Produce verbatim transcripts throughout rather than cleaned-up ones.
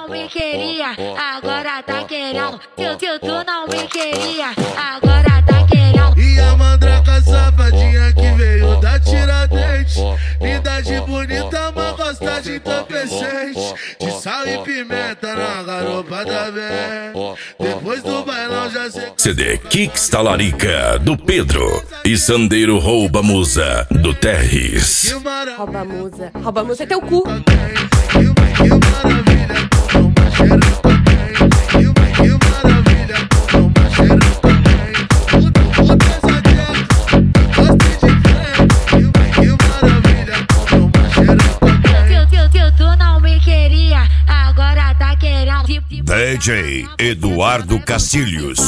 não me queria, agora tá querendo. Tio, tio, tu não me queria, agora tá querendo. E a mandraca safadinha que veio da Tiradentes, linda de bonita, mas gosta de entorpecente. De sal e pimenta na garupa da vem. Depois do bailão já sei. C D Kicks Talarica do Pedro e Sandeiro Rouba Musa do Terres. Rouba Musa, rouba Musa é teu cu. Que maravilha, como uma xereca tem. Que maravilha, como uma xereca tem. O pesadelo, gosta de frente. Que maravilha, como uma xereca tem. Tio, tio, tio, tu não me queria, agora tá querendo. D J Eduardo Cacilhos.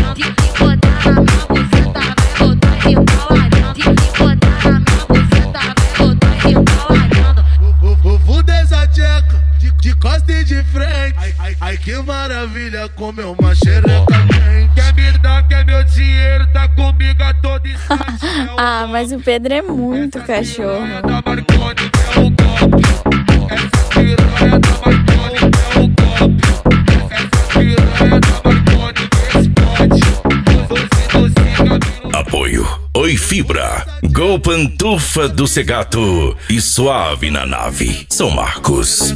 Vou dessa tcheca, de, de costa e de frente. Ai, ai, ai, que maravilha, como é uma xereca quente. Quer me dar, quer meu dinheiro, tá comigo a todo instante. Ah, mas o Pedro é muito cachorro. Da Marconi, é o golpe. Essa piranha da Marconi, é o golpe. Essa piranha da Marconi, explode. Apoio Oi Fibra, Gol Pantufa do Segato e Suave na Nave, São Marcos.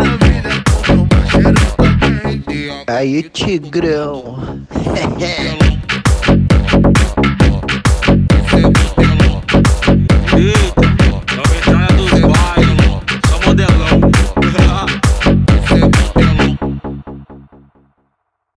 Aí, Tigrão.